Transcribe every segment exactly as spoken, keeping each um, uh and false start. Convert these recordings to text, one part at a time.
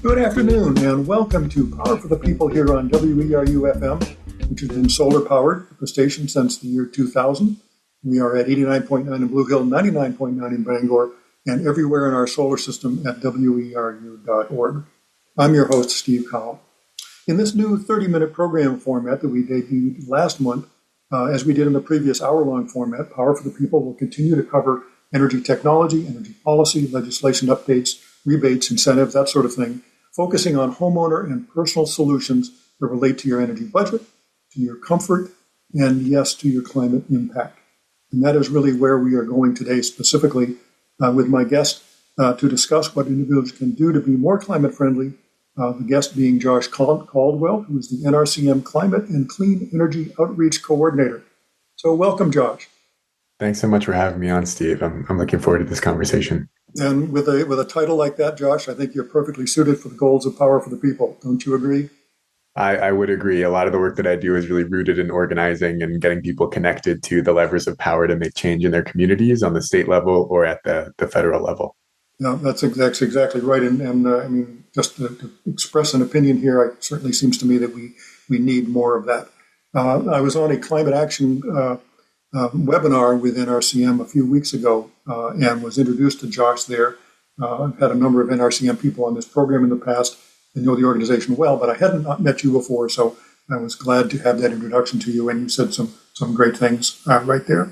Good afternoon, and welcome to Power for the People here on W E R U F M, which has been solar-powered at the station since the year two thousand. We are at eighty-nine point nine in Blue Hill, ninety-nine point nine in Bangor, and everywhere in our solar system at W E R U dot org. I'm your host, Steve Cowell. In this new thirty-minute program format that we debuted last month, uh, as we did in the previous hour-long format, Power for the People will continue to cover energy technology, energy policy, legislation updates, rebates, incentives, that sort of thing, focusing on homeowner and personal solutions that relate to your energy budget, to your comfort, and yes, to your climate impact. And that is really where we are going today, specifically uh, with my guest uh, to discuss what individuals can do to be more climate friendly. Uh, the guest being Josh Caldwell, who is the N R C M Climate and Clean Energy Outreach Coordinator. So welcome, Josh. Thanks so much for having me on, Steve. I'm, I'm looking forward to this conversation. And with a with a title like that, Josh, I think you're perfectly suited for the goals of Power for the People. Don't you agree? I, I would agree. A lot of the work that I do is really rooted in organizing and getting people connected to the levers of power to make change in their communities on the state level or at the, the federal level. No, that's, that's exactly right. And, and uh, I mean, just to, to express an opinion here, it certainly seems to me that we, we need more of that. Uh, I was on a climate action uh, uh, webinar with N R C M a few weeks ago uh, and was introduced to Josh there. Uh, I've had a number of N R C M people on this program in the past. I know the organization well, but I hadn't not met you before, so I was glad to have that introduction to you, and you said some some great things uh, right there.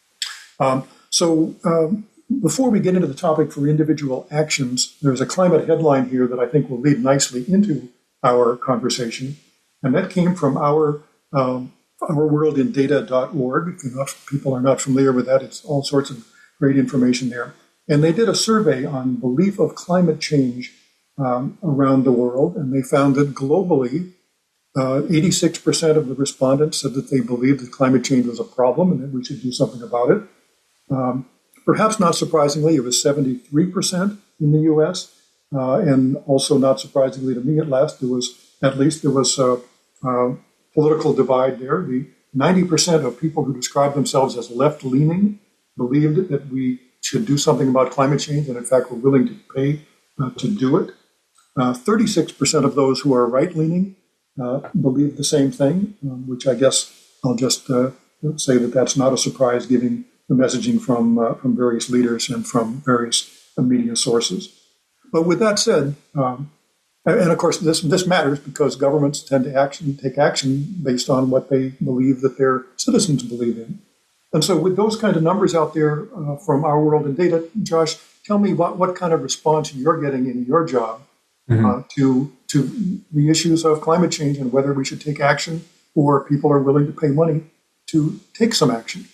Um, so um, before we get into the topic for individual actions, there's a climate headline here that I think will lead nicely into our conversation, and that came from our um, our world in data dot org. If you're not, people are not familiar with that, it's all sorts of great information there. And they did a survey on belief of climate change Um, around the world, and they found that globally, uh, eighty-six percent of the respondents said that they believed that climate change was a problem and that we should do something about it. Um, perhaps not surprisingly, it was seventy-three percent in the U S, uh, and also not surprisingly to me at last, there was at least there was a, a political divide there. The ninety percent of people who describe themselves as left-leaning believed that we should do something about climate change, and in fact were willing to pay uh, to do it. Uh, thirty-six percent of those who are right-leaning uh, believe the same thing, um, which I guess I'll just uh, say that that's not a surprise, given the messaging from uh, from various leaders and from various uh, media sources. But with that said, um, and of course this this matters because governments tend to action take action based on what they believe that their citizens believe in. And so with those kind of numbers out there uh, from our world in data, Josh, tell me what, what kind of response you're getting in your job Mm-hmm. Uh, to to the issues of climate change and whether we should take action or people are willing to pay money to take some action.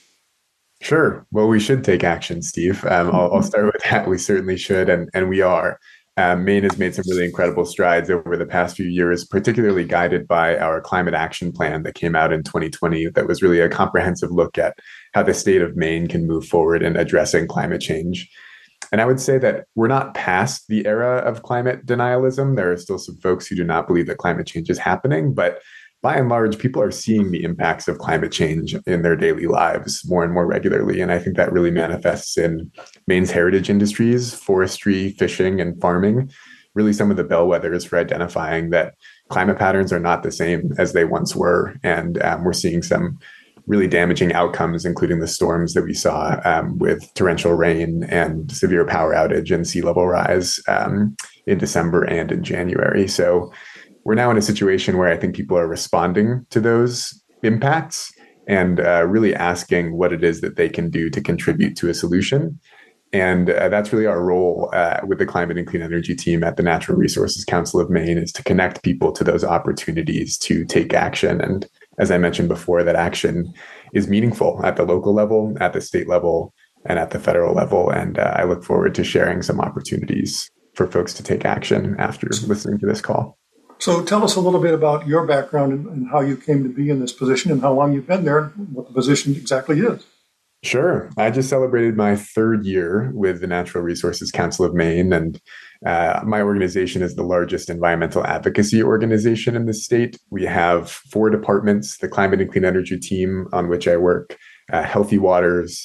Sure. Well, we should take action, Steve. Um, I'll, I'll start with that. We certainly should, and, and we are. Um, Maine has made some really incredible strides over the past few years, particularly guided by our climate action plan that came out in twenty twenty. That was really a comprehensive look at how the state of Maine can move forward in addressing climate change. And I would say that we're not past the era of climate denialism. There are still some folks who do not believe that climate change is happening, but by and large, people are seeing the impacts of climate change in their daily lives more and more regularly. And I think that really manifests in Maine's heritage industries, forestry, fishing, and farming, really some of the bellwethers for identifying that climate patterns are not the same as they once were. And um, we're seeing some really damaging outcomes, including the storms that we saw um, with torrential rain and severe power outage and sea level rise um, in December and in January. So we're now in a situation where I think people are responding to those impacts and uh, really asking what it is that they can do to contribute to a solution. And uh, that's really our role uh, with the Climate and Clean Energy team at the Natural Resources Council of Maine, is to connect people to those opportunities to take action. And as I mentioned before, that action is meaningful at the local level, at the state level, and at the federal level. And uh, I look forward to sharing some opportunities for folks to take action after listening to this call. So tell us a little bit about your background and, and how you came to be in this position and how long you've been there and what the position exactly is. Sure. I just celebrated my third year with the Natural Resources Council of Maine, and uh, my organization is the largest environmental advocacy organization in the state. We have four departments: the Climate and Clean Energy team, on which I work, uh, Healthy Waters,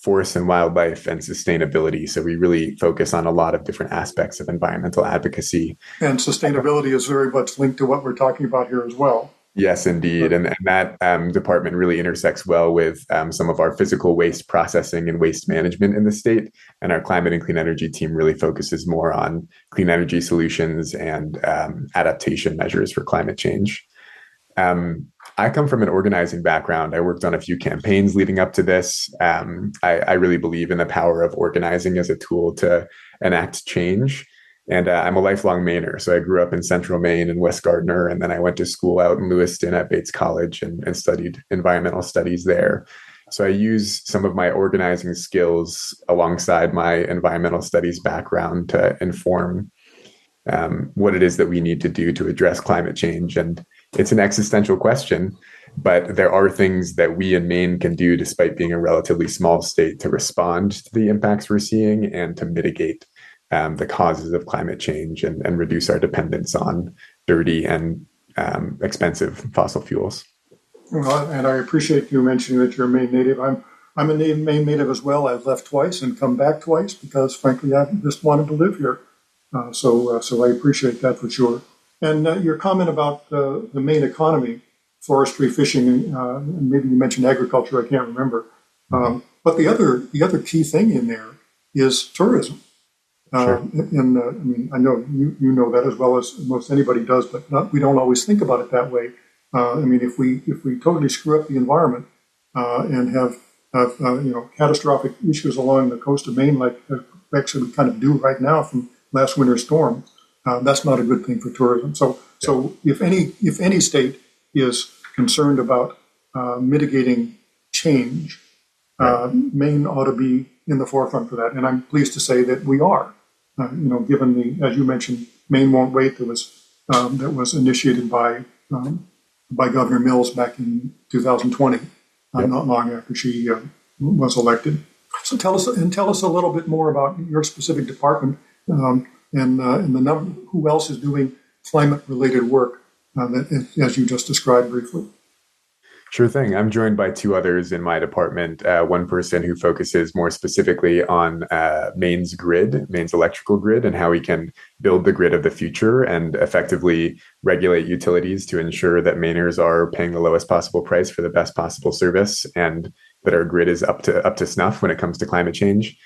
forest and wildlife and sustainability. So we really focus on a lot of different aspects of environmental advocacy. And sustainability is very much linked to what we're talking about here as well. Yes, indeed. And, and that um, department really intersects well with um, some of our physical waste processing and waste management in the state. And our climate and clean energy team really focuses more on clean energy solutions and um, adaptation measures for climate change. Um, I come from an organizing background. I worked on a few campaigns leading up to this. Um, I, I really believe in the power of organizing as a tool to enact change. And uh, I'm a lifelong Mainer. So I grew up in central Maine and West Gardner. And then I went to school out in Lewiston at Bates College and, and studied environmental studies there. So I use some of my organizing skills alongside my environmental studies background to inform um, what it is that we need to do to address climate change. And it's an existential question, but there are things that we in Maine can do despite being a relatively small state to respond to the impacts we're seeing and to mitigate Um, the causes of climate change and, and reduce our dependence on dirty and um, expensive fossil fuels. Well, and I appreciate you mentioning that you're a Maine native. I'm I'm a Maine native as well. I've left twice and come back twice because, frankly, I just wanted to live here. Uh, so uh, so I appreciate that for sure. And uh, your comment about uh, the Maine economy, forestry, fishing, uh, and maybe you mentioned agriculture. I can't remember. Um, but the other the other key thing in there is tourism. Sure. Uh, and uh, I mean, I know you, you know that as well as most anybody does, but not, we don't always think about it that way. Uh, I mean, if we if we totally screw up the environment uh, and have have uh, you know catastrophic issues along the coast of Maine, like uh, actually we kind of do right now from last winter's storm, uh, that's not a good thing for tourism. So yeah. so if any if any state is concerned about uh, mitigating change, uh, right. Maine ought to be in the forefront for that, and I'm pleased to say that we are. Uh, you know, given the, as you mentioned, Maine Won't Wait that was um, that was initiated by um, by Governor Mills back in two thousand twenty, uh, yep. not long after she uh, was elected. So tell us and tell us a little bit more about your specific department um, and uh, and the number, who else is doing climate-related work uh, that, as you just described briefly. Sure thing. I'm joined by two others in my department. Uh, one person who focuses more specifically on uh, Maine's grid, Maine's electrical grid, and how we can build the grid of the future and effectively regulate utilities to ensure that Mainers are paying the lowest possible price for the best possible service and that our grid is up to up to snuff when it comes to climate change.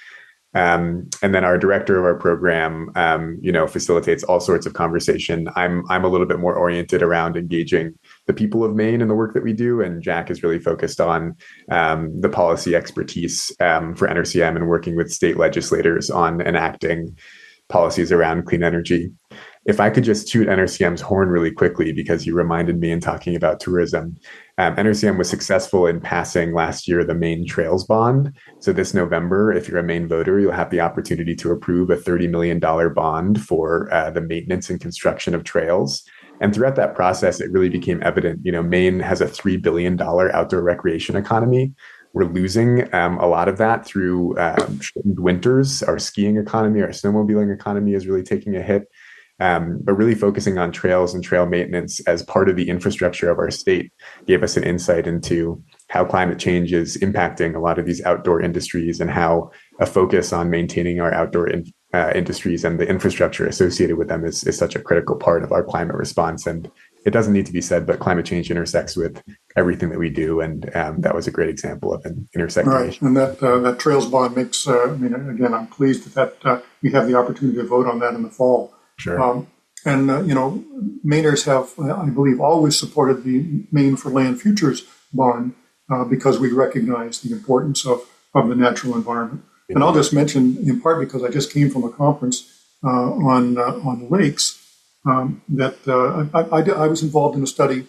Um, and then our director of our program, um, you know, facilitates all sorts of conversation. I'm I'm a little bit more oriented around engaging the people of Maine in the work that we do, and Jack is really focused on um, the policy expertise um, for N R C M and working with state legislators on enacting policies around clean energy. If I could just toot N R C M's horn really quickly, because you reminded me in talking about tourism, um, N R C M was successful in passing last year the Maine Trails Bond. So this November, if you're a Maine voter, you'll have the opportunity to approve a thirty million dollars bond for uh, the maintenance and construction of trails. And throughout that process, it really became evident, you know, Maine has a three billion dollars outdoor recreation economy. We're losing um, a lot of that through um, shortened winters. Our skiing economy, our snowmobiling economy is really taking a hit. Um, but really focusing on trails and trail maintenance as part of the infrastructure of our state gave us an insight into how climate change is impacting a lot of these outdoor industries and how a focus on maintaining our outdoor in, uh, industries and the infrastructure associated with them is, is such a critical part of our climate response. And it doesn't need to be said, but climate change intersects with everything that we do. And um, that was a great example of an intersection. Right. And that uh, that Trails Bond makes, uh, I mean, again, I'm pleased that, that uh, we have the opportunity to vote on that in the fall. Sure. Um, and, uh, you know, Mainers have, uh, I believe, always supported the Maine for Land Futures bond uh, because we recognize the importance of, of the natural environment. Mm-hmm. And I'll just mention, in part because I just came from a conference uh, on uh, on lakes, um, that uh, I, I, I was involved in a study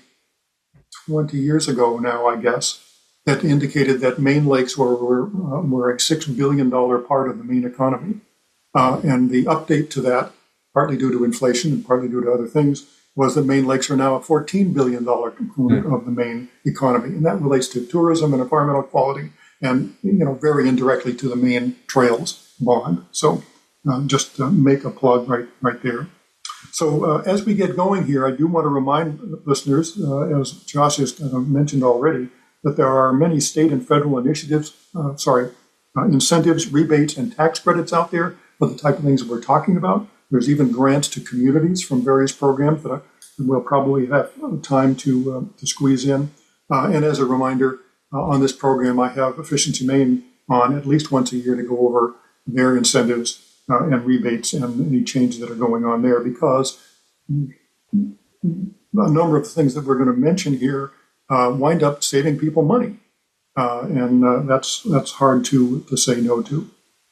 twenty years ago now, I guess, that indicated that Maine lakes were, were, uh, were a six billion dollars part of the Maine economy. Uh, and the update to that, partly due to inflation and partly due to other things, was that Maine lakes are now a fourteen billion dollars component mm. of the Maine economy. And that relates to tourism and environmental quality and, you know, very indirectly to the Maine Trails Bond. So uh, just uh, make a plug right, right there. So uh, as we get going here, I do want to remind listeners, uh, as Josh has uh, mentioned already, that there are many state and federal initiatives, uh, sorry, uh, incentives, rebates, and tax credits out there for the type of things that we're talking about. There's even grants to communities from various programs that I, we'll probably have time to, uh, to squeeze in. Uh, and as a reminder, uh, on this program, I have Efficiency Maine on at least once a year to go over their incentives uh, and rebates and any changes that are going on there, because a number of the things that we're going to mention here uh, wind up saving people money. Uh, and uh, that's that's hard to, to say no to.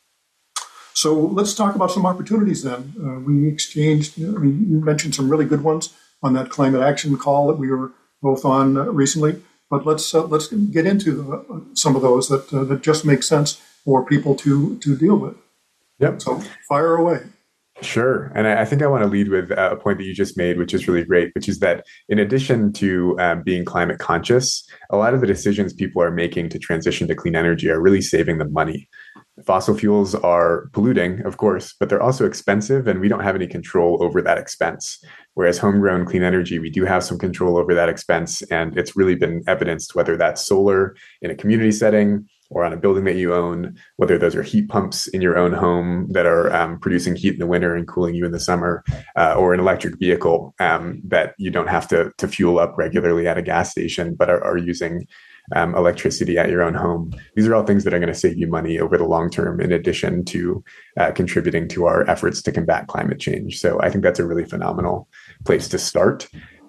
So let's talk about some opportunities then. Uh, we exchanged, I mean, you mentioned some really good ones on that climate action call that we were both on uh, recently. But let's uh, let's get into the, uh, some of those that uh, that just make sense for people to to deal with. Yep. So fire away. Sure. And I think I want to lead with a point that you just made, which is really great, which is that in addition to um, being climate conscious, a lot of the decisions people are making to transition to clean energy are really saving them money. Fossil fuels are polluting, of course, but they're also expensive, and we don't have any control over that expense. Whereas homegrown clean energy, we do have some control over that expense, and it's really been evidenced, whether that's solar in a community setting or on a building that you own, whether those are heat pumps in your own home that are um, producing heat in the winter and cooling you in the summer, uh, or an electric vehicle um, that you don't have to, to fuel up regularly at a gas station, but are, are using um, electricity at your own home. These are all things that are going to save you money over the long term, in addition to uh, contributing to our efforts to combat climate change. So I think that's a really phenomenal place to start.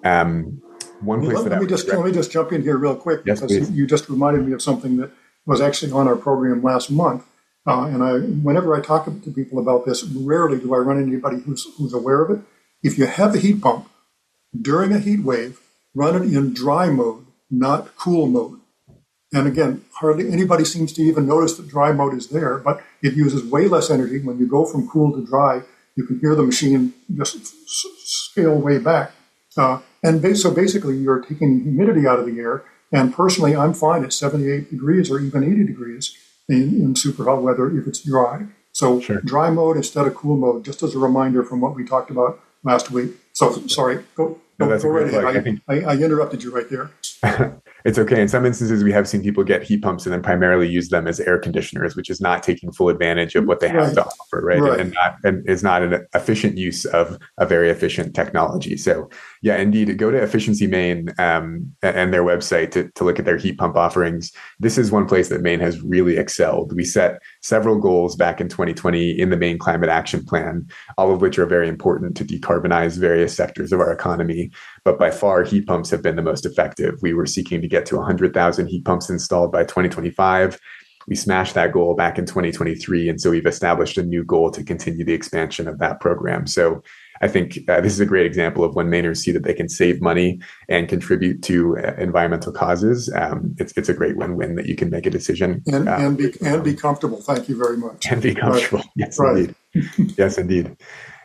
Um, one place let, that let I me just let me just jump in here real quick, yes, because please. You just reminded me of something that was actually on our program last month. Uh, and I, whenever I talk to people about this, rarely do I run into anybody who's who's aware of it. If you have the heat pump during a heat wave, run it in dry mode, not cool mode. And again, hardly anybody seems to even notice that dry mode is there, but it uses way less energy. When you go from cool to dry, you can hear the machine just s- scale way back. Uh, and ba- so basically, you're taking humidity out of the air. And personally, I'm fine at seventy-eight degrees or even eighty degrees in, in super hot weather if it's dry. So Sure. Dry mode instead of cool mode, just as a reminder from what we talked about last week. So sorry, go, No, go, that's go a right great ahead. point. I, I, I interrupted you right there. It's okay. In some instances, we have seen people get heat pumps and then primarily use them as air conditioners, which is not taking full advantage of what they have Right. to offer, right? Right. And not and is not an efficient use of a very efficient technology. So, yeah, indeed, go to Efficiency Maine um, and their website to, to look at their heat pump offerings. This is one place that Maine has really excelled. We set several goals back in twenty twenty in the Maine Climate Action Plan, all of which are very important to decarbonize various sectors of our economy. But by far, heat pumps have been the most effective. We were seeking to get to one hundred thousand heat pumps installed by twenty twenty-five. We smashed that goal back in twenty twenty-three. And so we've established a new goal to continue the expansion of that program. So I think uh, this is a great example of when Mainers see that they can save money and contribute to uh, environmental causes. Um, it's it's a great win-win that you can make a decision. And, uh, and, be, and be comfortable. Thank you very much. And be comfortable. Right. Yes, right. indeed. Yes, indeed.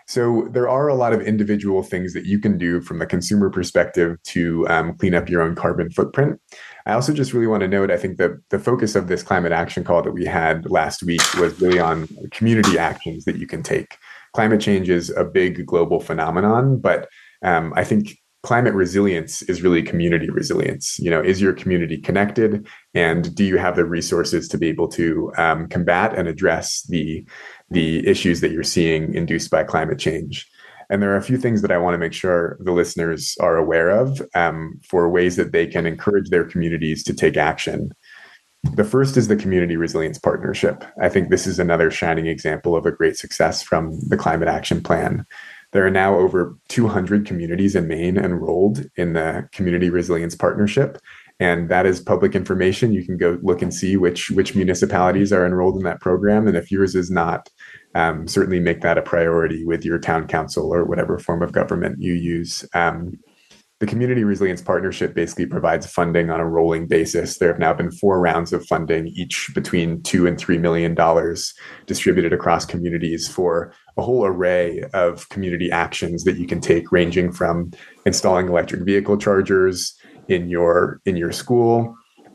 So there are a lot of individual things that you can do from the consumer perspective to um, clean up your own carbon footprint. I also just really want to note, I think that the focus of this climate action call that we had last week was really on community actions that you can take. Climate change is a big global phenomenon, but um, I think climate resilience is really community resilience. You know, is your community connected, and do you have the resources to be able to um, combat and address the the issues that you're seeing induced by climate change? And there are a few things that I want to make sure the listeners are aware of um, for ways that they can encourage their communities to take action. The first is the Community Resilience Partnership. I think this is another shining example of a great success from the Climate Action Plan. There are now over two hundred communities in Maine enrolled in the Community Resilience Partnership. And that is public information. You can go look and see which which municipalities are enrolled in that program. And if yours is not, um, certainly make that a priority with your town council or whatever form of government you use. Um, the Community Resilience Partnership basically provides funding on a rolling basis. There have now been four rounds of funding, each between two and three million dollars, distributed across communities for a whole array of community actions that you can take, ranging from installing electric vehicle chargers in your in your school,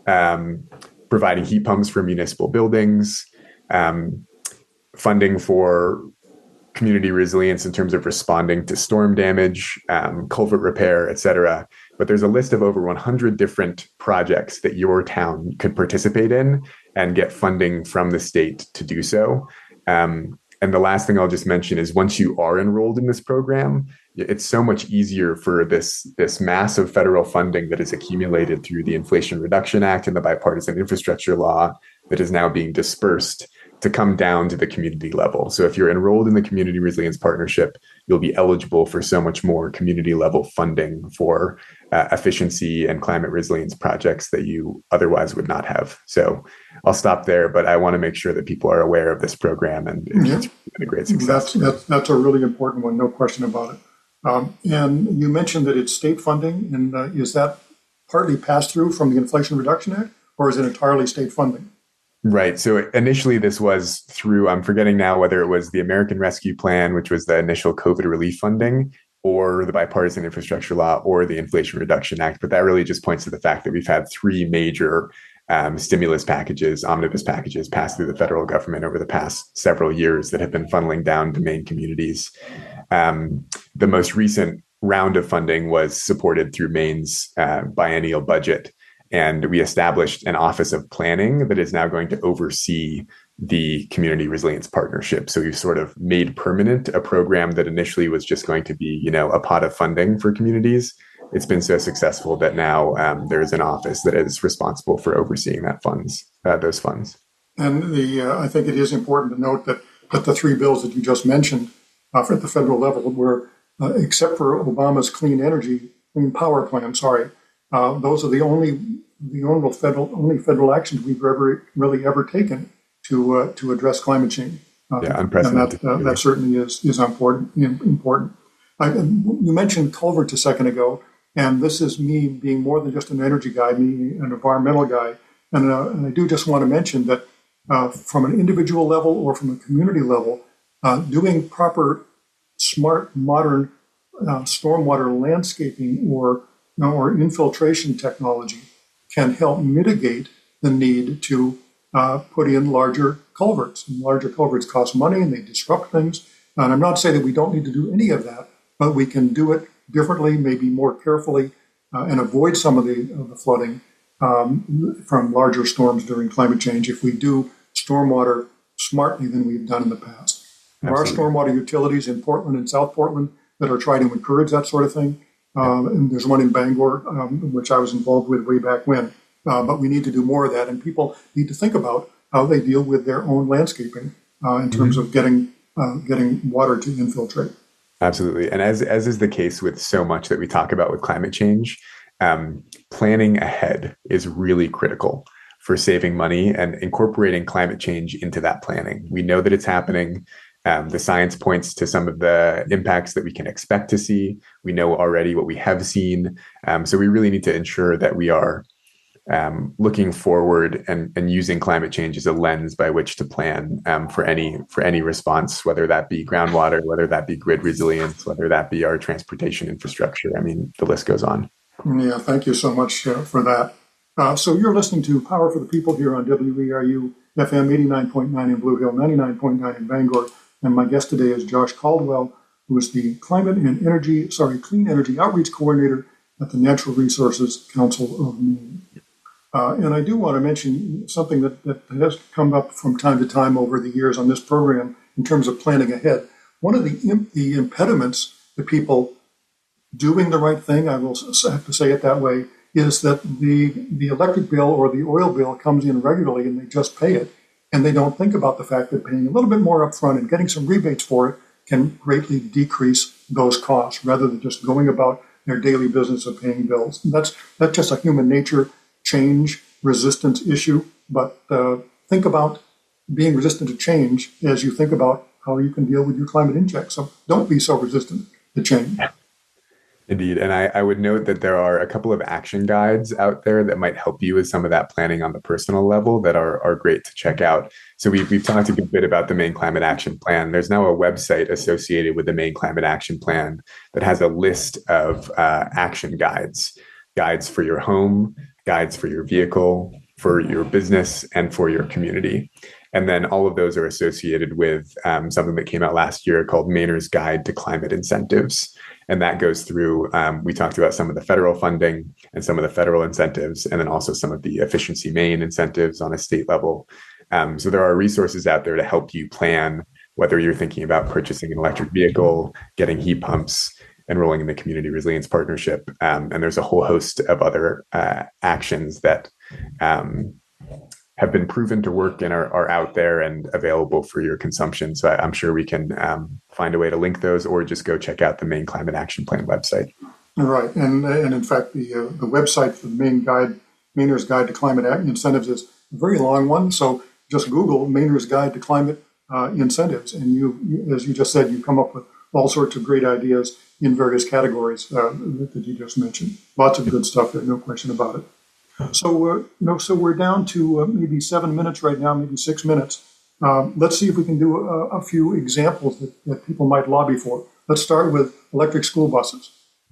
um, providing heat pumps for municipal buildings, um, funding for community resilience in terms of responding to storm damage, um, culvert repair, et cetera. but there's a list of over one hundred different projects that your town could participate in and get funding from the state to do so. Um, and the last thing I'll just mention is once you are enrolled in this program, it's so much easier for this, this massive federal funding that is accumulated through the Inflation Reduction Act and the bipartisan infrastructure law that is now being dispersed to come down to the community level. So if you're enrolled in the Community Resilience Partnership, you'll be eligible for so much more community level funding for uh, efficiency and climate resilience projects that you otherwise would not have. So I'll stop there, but I want to make sure that people are aware of this program, and yeah. It's been a great success. That's, that's, that's a really important one, no question about it. Um, and you mentioned that it's state funding, and uh, is that partly passed through from the Inflation Reduction Act, or is it entirely state funding? Right. So initially this was through, I'm forgetting now whether it was the American Rescue Plan, which was the initial COVID relief funding, or the bipartisan infrastructure law, or the Inflation Reduction Act. But that really just points to the fact that we've had three major um, stimulus packages, omnibus packages passed through the federal government over the past several years that have been funneling down to Maine communities. Um, the most recent round of funding was supported through Maine's uh, biennial budget. And we established an Office of Planning that is now going to oversee the Community Resilience Partnership. So we've sort of made permanent a program that initially was just going to be, you know, a pot of funding for communities. It's been so successful that now um, there is an office that is responsible for overseeing that funds, uh, those funds. And the uh, I think it is important to note that, that the three bills that you just mentioned uh, at the federal level were, uh, except for Obama's clean energy, clean power plan, sorry, Uh, those are the only the only federal only federal actions we've ever really ever taken to uh, to address climate change. Uh, yeah, unprecedented. And that, uh, that certainly is is important. Important. I, you mentioned culverts a second ago, and this is me being more than just an energy guy, me an environmental guy, and, uh, and I do just want to mention that uh, from an individual level or from a community level, uh, doing proper, smart, modern uh, stormwater landscaping or or infiltration technology can help mitigate the need to uh, put in larger culverts. And larger culverts cost money and they disrupt things. And I'm not saying that we don't need to do any of that, but we can do it differently, maybe more carefully, uh, and avoid some of the, of the flooding um, from larger storms during climate change if we do stormwater smartly than we've done in the past. There are stormwater utilities in Portland and South Portland that are trying to encourage that sort of thing. Uh, and there's one in Bangor, um, which I was involved with way back when. Uh, but we need to do more of that. And people need to think about how they deal with their own landscaping uh, in terms mm-hmm. of getting uh, getting water to infiltrate. Absolutely. And as, as is the case with so much that we talk about with climate change, um, planning ahead is really critical for saving money and incorporating climate change into that planning. We know that it's happening. Um, the science points to some of the impacts that we can expect to see. We know already what we have seen. Um, so we really need to ensure that we are um, looking forward and, and using climate change as a lens by which to plan um, for any for any response, whether that be groundwater, whether that be grid resilience, whether that be our transportation infrastructure. I mean, the list goes on. Yeah, thank you so much uh, for that. Uh, so you're listening to Power for the People here on W E R U F M eighty-nine point nine in Blue Hill, ninety-nine point nine in Bangor. And my guest today is Josh Caldwell, who is the Climate and Energy, sorry, Clean Energy Outreach Coordinator at the Natural Resources Council of Maine. Uh, and I do want to mention something that, that has come up from time to time over the years on this program in terms of planning ahead. One of the, imp- the impediments to people doing the right thing, I will have to say it that way, is that the, the electric bill or the oil bill comes in regularly and they just pay it. And they don't think about the fact that paying a little bit more upfront and getting some rebates for it can greatly decrease those costs rather than just going about their daily business of paying bills. And that's that's just a human nature change resistance issue. But uh, think about being resistant to change as you think about how you can deal with your climate index. So don't be so resistant to change. Indeed. And I, I would note that there are a couple of action guides out there that might help you with some of that planning on the personal level that are, are great to check out. So we've, we've talked a good bit about the Maine Climate Action Plan. There's now a website associated with the Maine Climate Action Plan that has a list of uh, action guides, guides for your home, guides for your vehicle, for your business, and for your community. And then all of those are associated with um, something that came out last year called Mainer's Guide to Climate Incentives. And that goes through, um, we talked about some of the federal funding and some of the federal incentives, and then also some of the Efficiency Maine incentives on a state level. Um, so there are resources out there to help you plan whether you're thinking about purchasing an electric vehicle, getting heat pumps, enrolling in the Community Resilience Partnership. Um, and there's a whole host of other uh, actions that um, have been proven to work and are, are out there and available for your consumption. So I, I'm sure we can um, find a way to link those, or just go check out the Maine Climate Action Plan website. Right. And, and in fact, the, uh, the website for the Maine Guide, Mainer's Guide to Climate Incentives is a very long one. So just Google Mainer's Guide to Climate uh, Incentives. And you, you, as you just said, you come up with all sorts of great ideas in various categories uh, that you just mentioned. Lots of good stuff there, no question about it. So, uh, you know, so we're down to uh, maybe seven minutes right now, maybe six minutes. Um, let's see if we can do a, a few examples that, that people might lobby for. Let's start with electric school buses.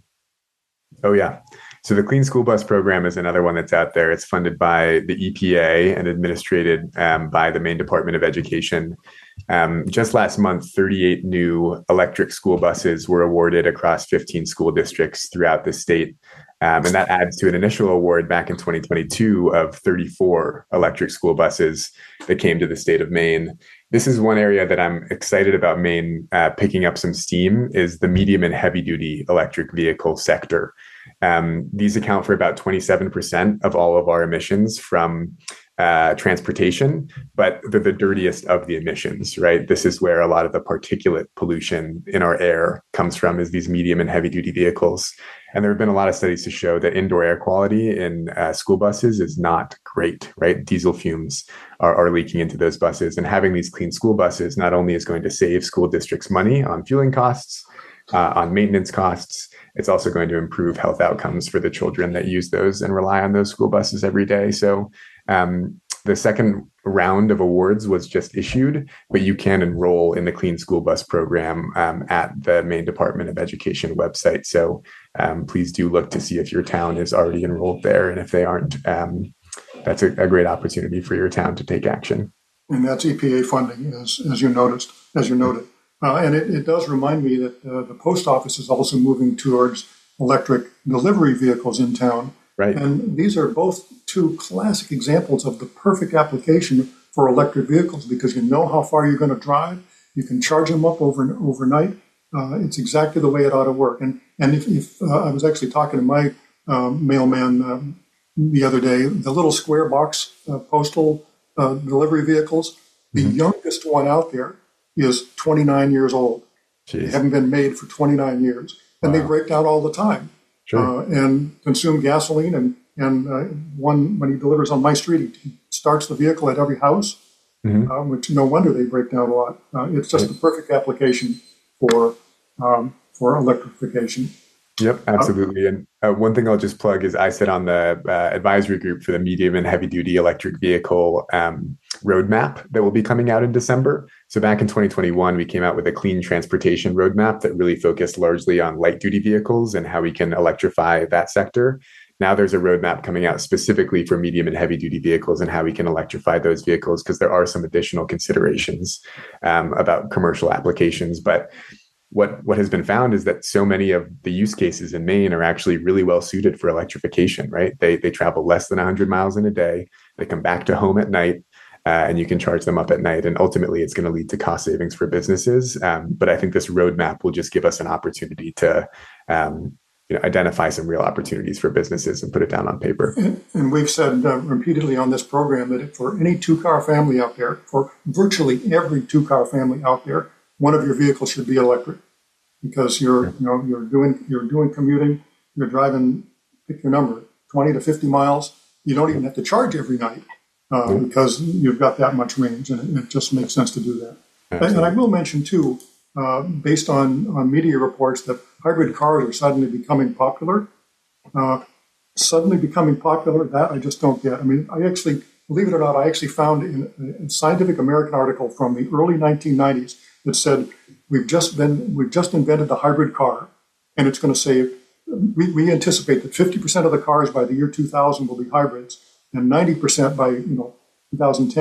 Oh, yeah. So the Clean School Bus Program is another one that's out there. It's funded by the E P A and administrated um, by the Maine Department of Education. Um, just last month, thirty-eight new electric school buses were awarded across fifteen school districts throughout the state. Um, and that adds to an initial award back in twenty twenty-two of thirty-four electric school buses that came to the state of Maine. This is one area that I'm excited about Maine uh, picking up some steam, is the medium and heavy duty electric vehicle sector. Um, these account for about twenty-seven percent of all of our emissions from uh, transportation, but they're the dirtiest of the emissions, right? This is where a lot of the particulate pollution in our air comes from, is these medium and heavy duty vehicles. And there have been a lot of studies to show that indoor air quality in uh, school buses is not great, right? Diesel fumes are, are leaking into those buses. And having these clean school buses not only is going to save school districts money on fueling costs, uh, on maintenance costs, it's also going to improve health outcomes for the children that use those and rely on those school buses every day. So um, the second round of awards was just issued, but you can enroll in the Clean School Bus Program um, at the Maine Department of Education website. So um, please do look to see if your town is already enrolled there. And if they aren't, um, that's a, a great opportunity for your town to take action. And that's E P A funding, as, as you noticed, as you noted. Uh, and it, it does remind me that uh, the post office is also moving towards electric delivery vehicles in town. Right. And these are both two classic examples of the perfect application for electric vehicles, because you know how far you're going to drive. You can charge them up over overnight. Uh, it's exactly the way it ought to work. And and if, if uh, I was actually talking to my um, mailman um, the other day, the little square box uh, postal uh, delivery vehicles, the mm-hmm. youngest one out there is twenty-nine years old. Jeez. They haven't been made for twenty-nine years. And wow. They break down all the time. Sure. Uh, and consume gasoline. And, and uh, one, when he delivers on my street, he starts the vehicle at every house, mm-hmm. uh, which no wonder they break down a lot. Uh, it's just right. the perfect application for um, for electrification. Yep, absolutely. And uh, one thing I'll just plug is I sit on the uh, advisory group for the medium and heavy duty electric vehicle um, roadmap that will be coming out in December. So back in twenty twenty-one, we came out with a clean transportation roadmap that really focused largely on light duty vehicles and how we can electrify that sector. Now there's a roadmap coming out specifically for medium and heavy duty vehicles and how we can electrify those vehicles, because there are some additional considerations um, about commercial applications. But What what has been found is that so many of the use cases in Maine are actually really well suited for electrification, right? They they travel less than one hundred miles in a day. They come back to home at night, uh, and you can charge them up at night. And ultimately, it's going to lead to cost savings for businesses. Um, but I think this roadmap will just give us an opportunity to um, you know, identify some real opportunities for businesses and put it down on paper. And, and we've said uh, repeatedly on this program that for any two-car family out there, for virtually every two-car family out there, one of your vehicles should be electric, because you're, you know, you're doing, you're doing commuting, you're driving, pick your number, twenty to fifty miles. You don't even have to charge every night uh, mm-hmm. because you've got that much range, and it, it just makes sense to do that. And, and I will mention too, uh, based on, on media reports, that hybrid cars are suddenly becoming popular. Uh, suddenly becoming popular, that I just don't get. I mean, I actually, believe it or not, I actually found in a Scientific American article from the early nineteen nineties that said, we've just been, we've just invented the hybrid car, and it's going to save, we, we anticipate that fifty percent of the cars by the year two thousand will be hybrids, and ninety percent by, you know, two thousand ten.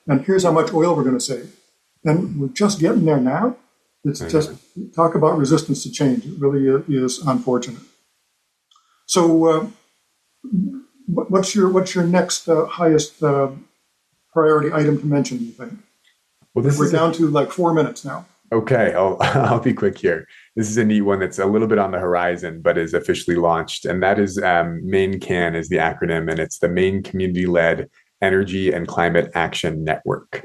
and here's how much oil we're going to save. And we're just getting there now. It's mm-hmm. just, talk about resistance to change. It really is unfortunate. So uh, what's your what's your next uh, highest uh, priority item to mention, do you think? Well, this We're is down a- to like four minutes now. Okay, I'll, I'll be quick here. This is a neat one that's a little bit on the horizon, but is officially launched. And that is um, MaineCAN is the acronym, and it's the Maine Community-Led Energy and Climate Action Network.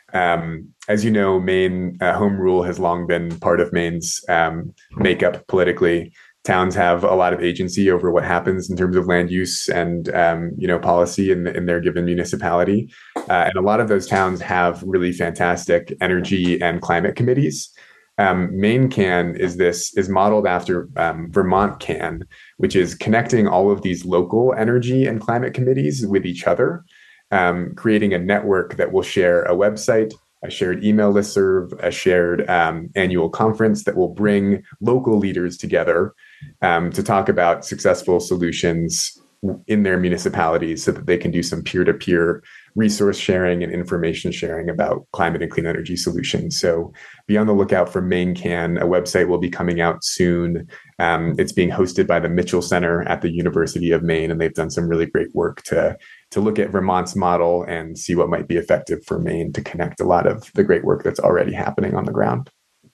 Um, as you know, Maine uh, home rule has long been part of Maine's um, makeup politically. Towns have a lot of agency over what happens in terms of land use and um, you know policy in, in their given municipality, uh, and a lot of those towns have really fantastic energy and climate committees. Um, MaineCAN is this is modeled after um, Vermont Can, which is connecting all of these local energy and climate committees with each other, um, creating a network that will share a website, a shared email listserv, a shared um, annual conference that will bring local leaders together um, to talk about successful solutions in their municipalities so that they can do some peer-to-peer resource sharing and information sharing about climate and clean energy solutions. So be on the lookout for MaineCAN. A website will be coming out soon. Um, it's being hosted by the Mitchell Center at the University of Maine, and they've done some really great work to to look at Vermont's model and see what might be effective for Maine to connect a lot of the great work that's already happening on the ground.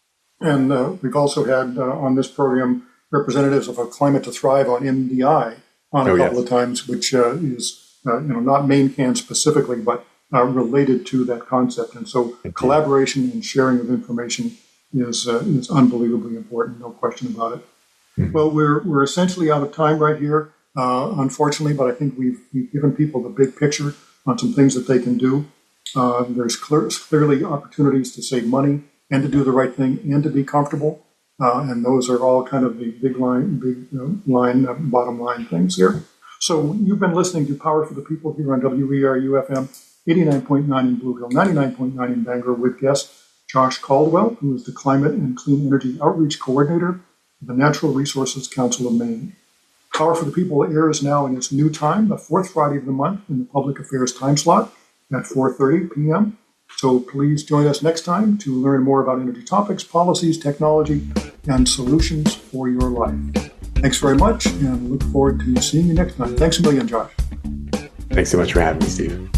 And uh, we've also had uh, on this program representatives of a Climate to Thrive on M D I on a oh, couple yes. of times, which uh, is uh, you know not MaineCAN specifically, but uh, related to that concept. And so Indeed. Collaboration and sharing of information is uh, is unbelievably important, no question about it. Mm-hmm. Well, we're we're essentially out of time right here. Uh, unfortunately, but I think we've, we've given people the big picture on some things that they can do. Uh, there's clear, clearly opportunities to save money and to do the right thing and to be comfortable. Uh, and those are all kind of the big line, big you know, line, uh, bottom line things here. So you've been listening to Power for the People here on W E R U F M, eighty-nine point nine in Blue Hill, ninety-nine point nine in Bangor, with guest Josh Caldwell, who is the Climate and Clean Energy Outreach Coordinator of the Natural Resources Council of Maine. Power for the People airs now in its new time, the fourth Friday of the month in the Public Affairs time slot at four thirty p.m. So please join us next time to learn more about energy topics, policies, technology, and solutions for your life. Thanks very much, and look forward to seeing you next time. Thanks a million, Josh. Thanks so much for having me, Steve.